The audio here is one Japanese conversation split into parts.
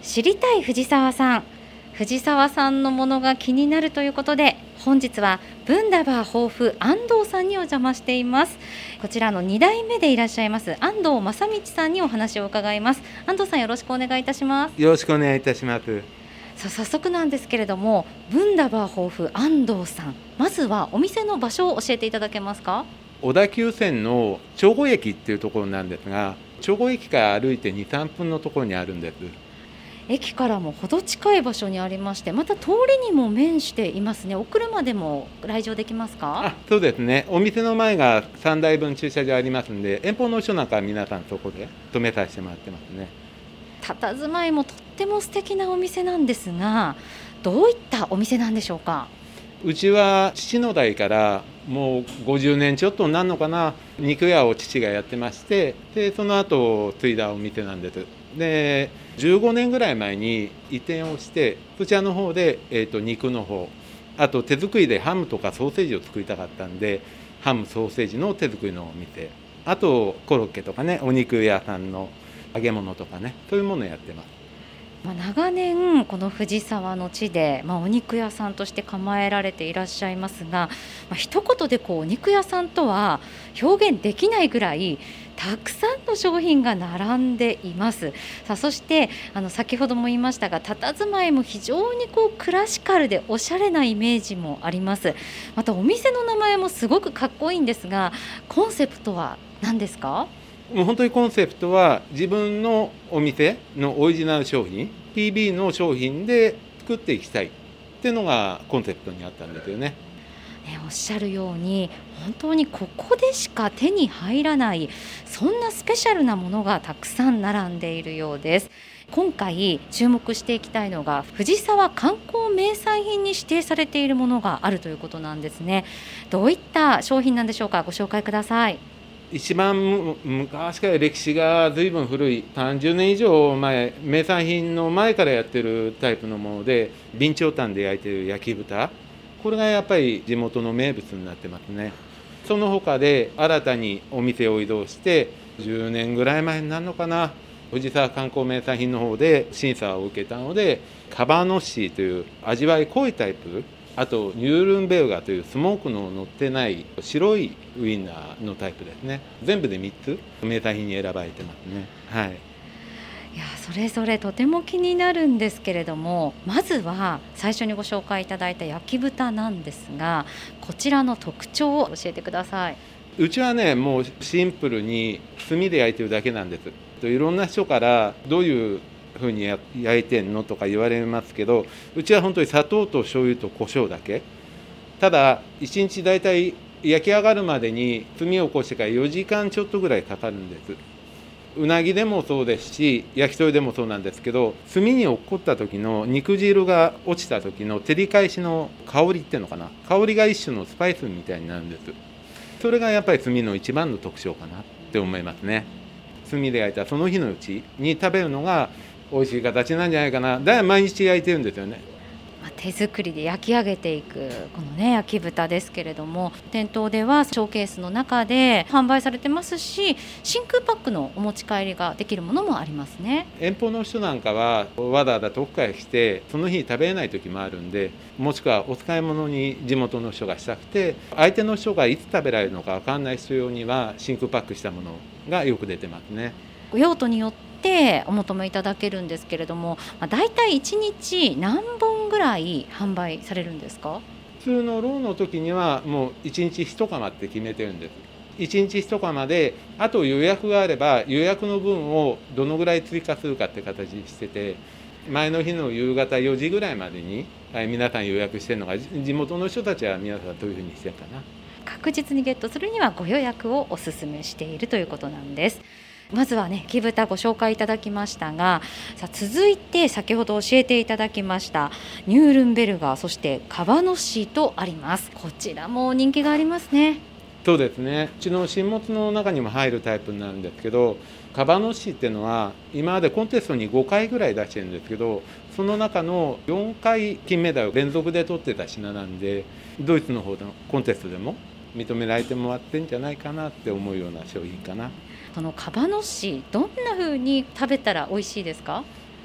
知りたい藤沢さん。藤沢さんのものが気になるということで、本日はブンダバー豊富安藤さんにお邪魔しています。こちらの2代目でいらっしゃいます安藤正道さんにお話を伺います。安藤さん、よろしくお願いいたします。 よろしくお願いいたします。 さあ、早速なんですけれども、ブンダバー豊富安藤さん、まずはお店の場所を教えていただけますか？ 小田急線の長後駅っていうところなんですが、長後駅から歩いて 2,3 分のところにあるんです。 駅からも程近い場所にありまして、また通りにも面していますね。お車でも来場できますか？ そうですね。お店の前が3台分駐車場ありますんで、遠方の人なんかは皆さんそこで止めさせてもらってますね。 佇まいもとっても素敵なお店なんですが、どういったお店なんでしょうか？ うちは父の代からもう50年ちょっとになるのかな、肉屋を父がやってまして、でその後継いだお店なんです。で15年ぐらい前に移転をして、そちらの方で、肉の方、あと手作りでハムとかソーセージを作りたかったんで、ハムソーセージの手作りのお店、あとコロッケとかね、お肉屋さんの揚げ物とかね、そういうものをやってます。 長年この藤沢の地で、お肉屋さんとして構えられていらっしゃいますが、一言でお肉屋さんとは表現できないぐらいたくさんの商品が並んでいます。さあ、そして先ほども言いましたが、佇まいも非常にクラシカルでおしゃれなイメージもあります。またお店の名前もすごくかっこいいんですが、コンセプトは何ですか？ もう本当にコンセプトは自分のお店のオリジナル商品 PB の商品で作っていきたいっていうのがコンセプトにあったんですよね。 おっしゃるように本当にここでしか手に入らない、そんなスペシャルなものがたくさん並んでいるようです。今回注目していきたいのが、藤沢観光名産品に指定されているものがあるということなんですね。どういった商品なんでしょうか？ご紹介ください。 一番昔から歴史が随分古い30年以上前、名産品の前からやってるタイプのもので、備長炭で焼いてる焼き豚、これがやっぱり地元の名物になってますね。その他で新たにお店を移動して10年ぐらい前になるのかな、藤沢観光名産品の方で審査を受けたので、カバノッシーという味わい濃いタイプ、あとニュールンベルガーというスモークの乗ってない白いウインナーのタイプですね。全部で3つ名産品に選ばれてますね。はい。 いや、それぞれとても気になるんですけれども、まずは最初にご紹介いただいた焼き豚なんですが、こちらの特徴を教えてください。 うちはね、もうシンプルに炭で焼いてるだけなんです。いろんな人からどういうふうに焼いてんのとか言われますけど、うちは本当に砂糖と醤油と胡椒だけ。ただ1日だいたい焼き上がるまでに炭を起こしてから4時間ちょっとぐらいかかるんです。うなぎでもそうですし、焼き鳥でもそうなんですけど、炭に落っこった時の肉汁が落ちた時の照り返しの香りっていうのかな、香りが一種のスパイスみたいになるんです。それがやっぱり炭の一番の特徴かなって思いますね。炭で焼いたその日のうちに食べるのが美味しい形なんじゃないかな。だから毎日焼いてるんですよね。 手作りで焼き上げていくこのね、焼き豚ですけれども、店頭ではショーケースの中で販売されてますし、真空パックのお持ち帰りができるものもありますね。 遠方の人なんかはわざわざ遠くから来てその日に食べれない時もあるんで、もしくはお使い物に地元の人がしたくて、相手の人がいつ食べられるのか分かんない人用には真空パックしたものがよく出てますね。 用途によってお求めいただけるんですけれども、だいたい1日何本ぐらい販売されるんですか？ 普通のローの時にはもう1日1釜って決めてるんです。1日1釜で、あと予約があれば予約の分をどのぐらい追加するかって形にしてて、前の日の夕方4時ぐらいまでに皆さん予約してるのが、地元の人たちは皆さんどういうふうにしてるかな。 確実にゲットするにはご予約をお勧めしているということなんです。まずはね、焼き豚ご紹介いただきましたが、さあ続いて先ほど教えていただきましたニュールンベルガー、そしてカバノッシーとあります。こちらも人気がありますね。 そうですね。うちの新物の中にも入るタイプになるんですけど、カバノッシーっていうのは今までコンテストに5回ぐらい出してるんですけど、その中の4回金メダル連続で取ってた品なんで、ドイツの方のコンテストでも認められてもらってんじゃないかなって思うような商品かな。 このカバノッシー、どんな風に食べたら美味しいですか？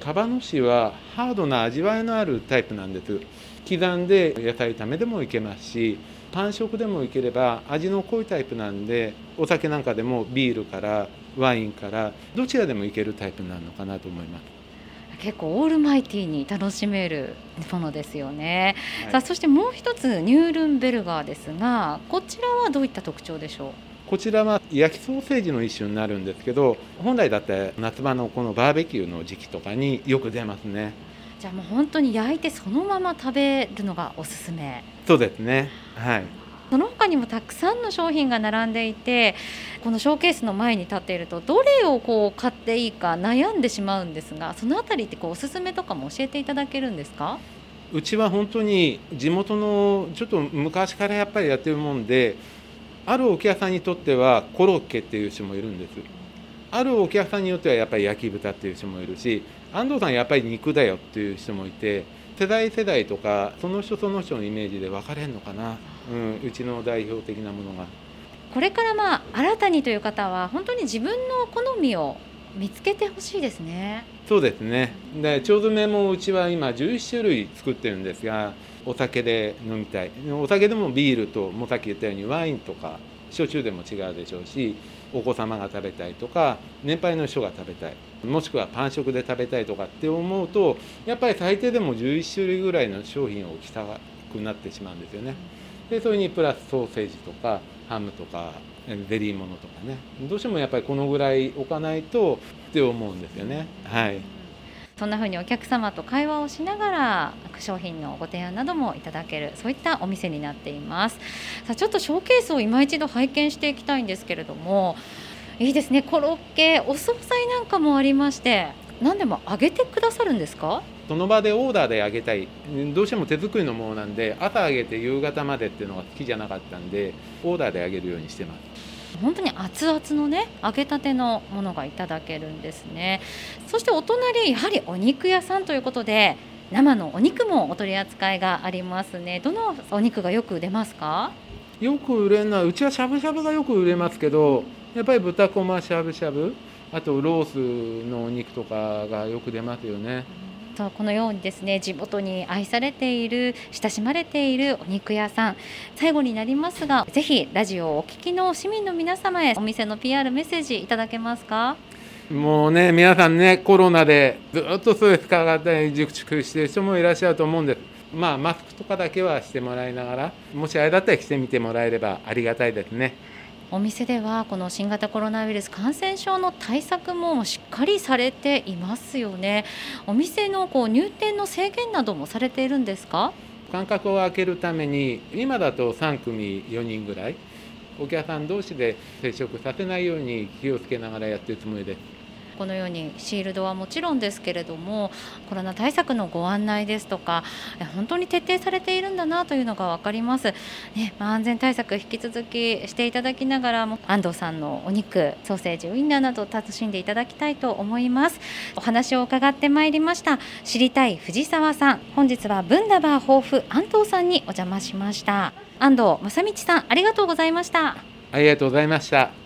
蒲のシはハードな味わいのあるタイプなんです。刻んで野菜炒めでもいけますし、パン食でもいければ味の濃いタイプなんで、お酒なんかでもビールからワインからどちらでもいけるタイプなのかなと思います。 結構オールマイティーに楽しめるものですよね。 はい、 さあ、そしてもう一つニュールンベルガーですが、こちらはどういった特徴でしょう？ こちらは焼きソーセージの一種になるんですけど、本来だったら夏場のこのバーベキューの時期とかによく出ますね。 じゃあもう本当に焼いてそのまま食べるのがおすすめ。 そうですね。はい。 その他にもたくさんの商品が並んでいて、このショーケースの前に立っているとどれを買っていいか悩んでしまうんですが、そのあたりっておすすめとかも教えていただけるんですか？ うちは本当に地元のちょっと昔からやっぱりやってるもんで、あるお客さんにとってはコロッケっていう人もいるんです。あるお客さんによってはやっぱり焼き豚っていう人もいるし、安藤さんやっぱり肉だよっていう人もいて、世代世代とかその人その人のイメージで分かれるのかな、うちの代表的なものが。 これから新たにという方は本当に自分の好みを見つけてほしいですね。 そうですね。で、腸詰めもうちは今11種類作ってるんですが、お酒で飲みたい。お酒でもビールと、もうさっき言ったようにワインとか、焼酎でも違うでしょうし、お子様が食べたいとか、年配の人が食べたい、もしくはパン食で食べたいとかって思うと、やっぱり最低でも11種類ぐらいの商品を置きたくなってしまうんですよね。で、それにプラスソーセージとか、ハムとか、ゼリーものとかね、どうしてもやっぱりこのぐらい置かないとって思うんですよね。はい。 そんな風にお客様と会話をしながら商品のご提案などもいただける、そういったお店になっています。さあ、ちょっとショーケースを今一度拝見していきたいんですけれども、いいですね。コロッケ、お惣菜なんかもありまして、何でも揚げてくださるんですか？ その場でオーダーで揚げたい、どうしても手作りのものなんで、朝揚げて夕方までっていうのが好きじゃなかったんで、オーダーで揚げるようにしてます。 本当に熱々のね、揚げたてのものがいただけるんですね。そしてお隣、やはりお肉屋さんということで、生のお肉もお取り扱いがありますね。どのお肉がよく出ますか？ よく売れるのは、うちはしゃぶしゃぶがよく売れますけど、やっぱり豚こましゃぶしゃぶ、あとロースのお肉とかがよく出ますよね。 そう、このようにですね、地元に愛されている、親しまれているお肉屋さん、最後になりますが、ぜひラジオをお聞きの市民の皆様へお店の PR メッセージいただけますか？ もうね、皆さんね、コロナでずっとストレスかかったり、自粛している人もいらっしゃると思うんです。マスクとかだけはしてもらいながら、もしあれだったら来てみてもらえればありがたいですね。 お店ではこの新型コロナウイルス感染症の対策もしっかりされていますよね。お店の入店の制限などもされているんですか？ 間隔を空けるために、今だと3組4人ぐらい、お客さん同士で接触させないように気をつけながらやってるつもりです。 このようにシールドはもちろんですけれども、コロナ対策のご案内ですとか、本当に徹底されているんだなというのが分かります、ね。安全対策引き続きしていただきながらも、安藤さんのお肉、ソーセージ、ウインナーなど楽しんでいただきたいと思います。お話を伺ってまいりました。知りたい藤沢さん、本日はブンダバー豊富安藤さんにお邪魔しました。安藤正道さん、ありがとうございました。 ありがとうございました。